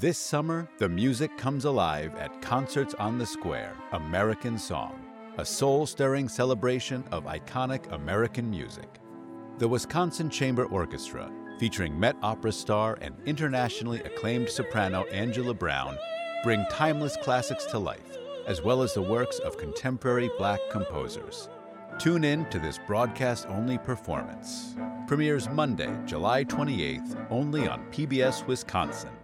This summer, the music comes alive at Concerts on the Square, American Song, a soul-stirring celebration of iconic American music. The Wisconsin Chamber Orchestra, featuring Met Opera star and internationally acclaimed soprano Angela Brown, bring timeless classics to life, as well as the works of contemporary Black composers. Tune in to this broadcast-only performance. Premieres Monday, July 28th, only on PBS Wisconsin.